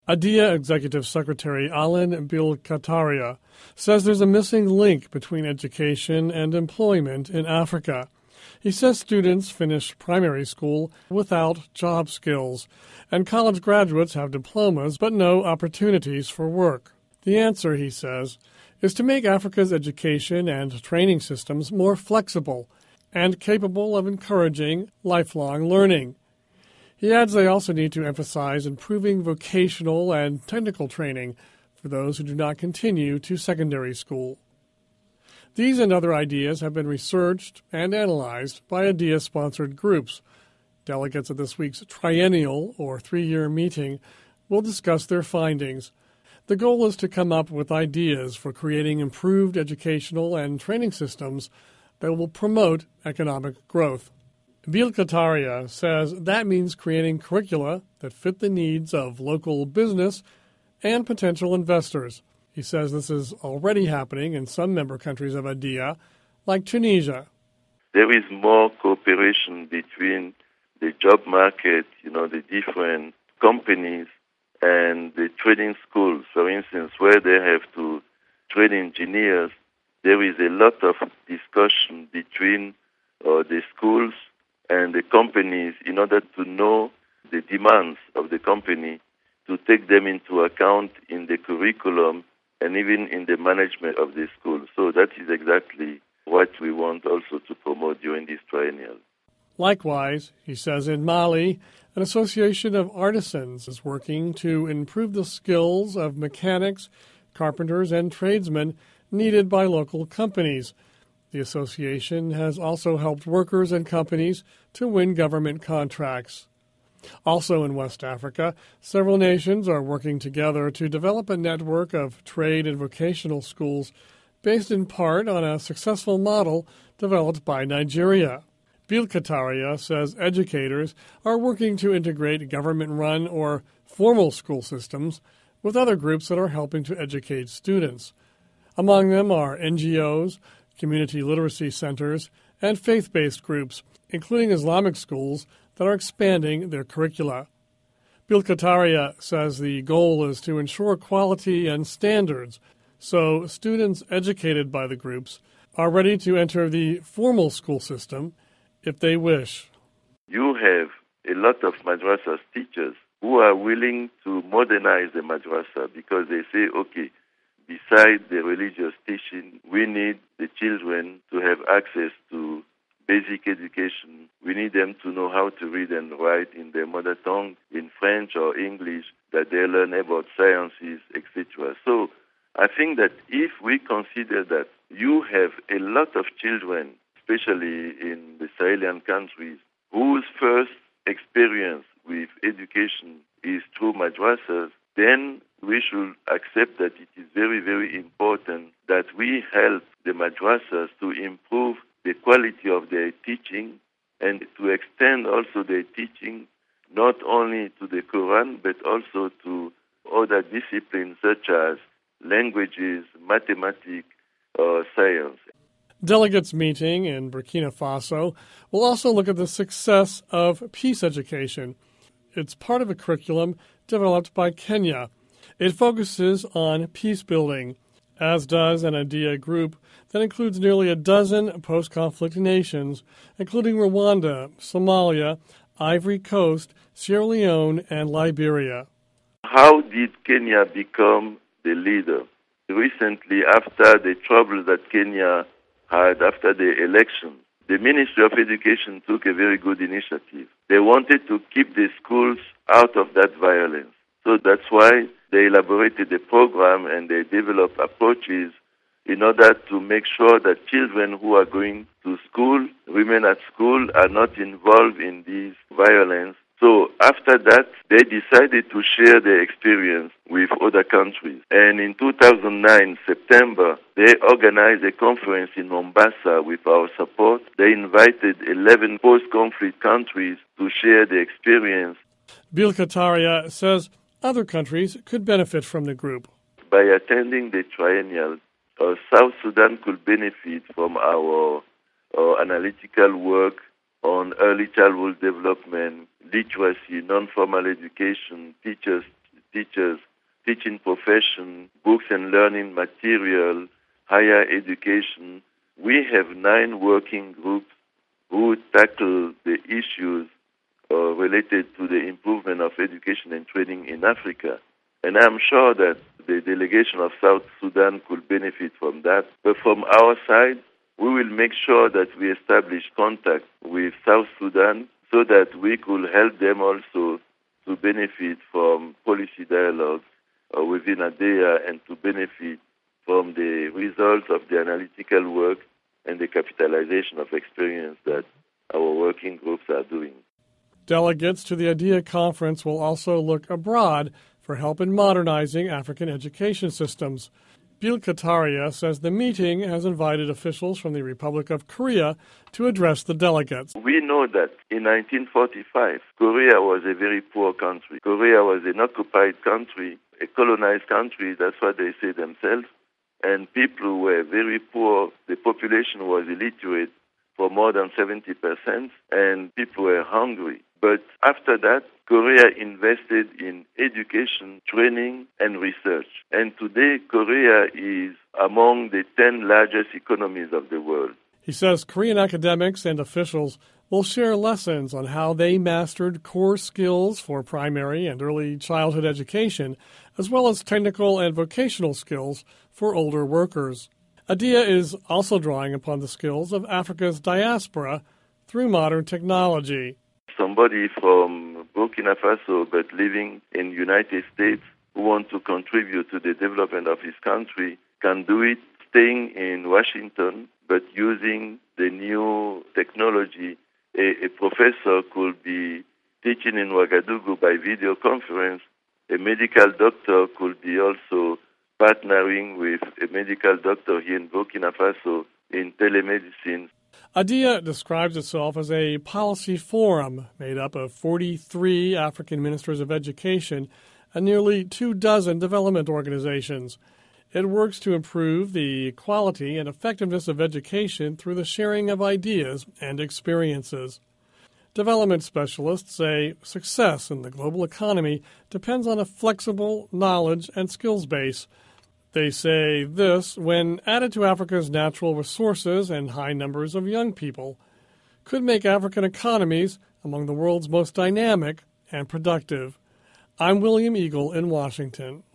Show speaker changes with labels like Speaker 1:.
Speaker 1: ADIA Executive Secretary Alan Bilkataria says there's a missing link between education and employment in Africa. He says students finish primary school without job skills, and college graduates have diplomas but no opportunities for work. The answer, he says, is to make Africa's education and training systems more flexible and capable of encouraging lifelong learning. He adds they also need to emphasize improving vocational and technical training for those who do not continue to secondary school. These and other ideas have been researched and analyzed by ADIA-sponsored groups. Delegates at this week's triennial or 3-year meeting will discuss their findings. The goal is to come up with ideas for creating improved educational and training systems that will promote economic growth. Bilkataria says that means creating curricula that fit the needs of local business and potential investors. He says this is already happening in some member countries of ADIA, like Tunisia.
Speaker 2: There is more cooperation between the job market, the different companies, and the training schools. For instance, where they have to train engineers, there is a lot of discussion between the schools and the companies in order to know the demands of the company, to take them into account in the curriculum and even in the management of the school. So that is exactly what we want also to promote during this triennial.
Speaker 1: Likewise, he says in Mali, an association of artisans is working to improve the skills of mechanics, carpenters, and tradesmen needed by local companies. The association has also helped workers and companies to win government contracts. Also in West Africa, several nations are working together to develop a network of trade and vocational schools based in part on a successful model developed by Nigeria. Bilkataria says educators are working to integrate government-run or formal school systems with other groups that are helping to educate students. Among them are NGOs, community literacy centers, and faith-based groups, including Islamic schools that are expanding their curricula. Bilkataria says the goal is to ensure quality and standards so students educated by the groups are ready to enter the formal school system if they wish.
Speaker 2: You have a lot of madrasas teachers who are willing to modernize the madrasa because they say, okay, besides the religious teaching, we need the children to have access to basic education. We need them to know how to read and write in their mother tongue, in French or English, that they learn about sciences, etc. So I think that if we consider that you have a lot of children, especially in the Sahelian countries, whose first experience with education is through madrasas, then we should accept that it is very, very important that we help the madrasas to improve the quality of their teaching and to extend also their teaching not only to the Quran but also to other disciplines such as languages, mathematics, or science.
Speaker 1: Delegates meeting in Burkina Faso will also look at the success of peace education. It's part of a curriculum developed by Kenya. It focuses on peace building, as does an ADIA group that includes nearly a dozen post-conflict nations, including Rwanda, Somalia, Ivory Coast, Sierra Leone, and Liberia.
Speaker 2: How did Kenya become the leader? Recently, after the trouble that Kenya had after the election, the Ministry of Education took a very good initiative. They wanted to keep the schools out of that violence. So that's why they elaborated a program and they developed approaches in order to make sure that children who are going to school, remain at school, are not involved in this violence. So after that, they decided to share their experience with other countries. And in 2009, September, they organized a conference in Mombasa with our support. They invited 11 post-conflict countries to share their experience.
Speaker 1: Bilkataria says other countries could benefit from the group.
Speaker 2: By attending the triennial, South Sudan could benefit from our analytical work on early childhood development, literacy, non-formal education, teachers, teaching profession, books and learning material, higher education. We have 9 working groups who tackle the issues related to the improvement of education and training in Africa. And I'm sure that the delegation of South Sudan could benefit from that. But from our side, we will make sure that we establish contact with South Sudan so that we could help them also to benefit from policy dialogues within ADEA and to benefit from the results of the analytical work and the capitalization of experience that our working groups are doing.
Speaker 1: Delegates to the ADEA conference will also look abroad for help in modernizing African education systems. Bill Kataria says the meeting has invited officials from the Republic of Korea to address the delegates.
Speaker 2: We know that in 1945, Korea was a very poor country. Korea was an occupied country, a colonized country, that's what they say themselves, and people were very poor. The population was illiterate for more than 70%, and people were hungry. But after that, Korea invested in education, training, and research. And today, Korea is among the 10 largest economies of the world.
Speaker 1: He says Korean academics and officials will share lessons on how they mastered core skills for primary and early childhood education, as well as technical and vocational skills for older workers. ADEA is also drawing upon the skills of Africa's diaspora through modern technology.
Speaker 2: Somebody from Burkina Faso but living in the United States who wants to contribute to the development of his country can do it staying in Washington but using the new technology. A professor could be teaching in Ouagadougou by video conference. A medical doctor could be also partnering with a medical doctor here in Burkina Faso in telemedicine.
Speaker 1: ADEA describes itself as a policy forum made up of 43 African ministers of education and nearly 24 development organizations. It works to improve the quality and effectiveness of education through the sharing of ideas and experiences. Development specialists say success in the global economy depends on a flexible knowledge and skills base. They say this, when added to Africa's natural resources and high numbers of young people, could make African economies among the world's most dynamic and productive. I'm William Eagle in Washington.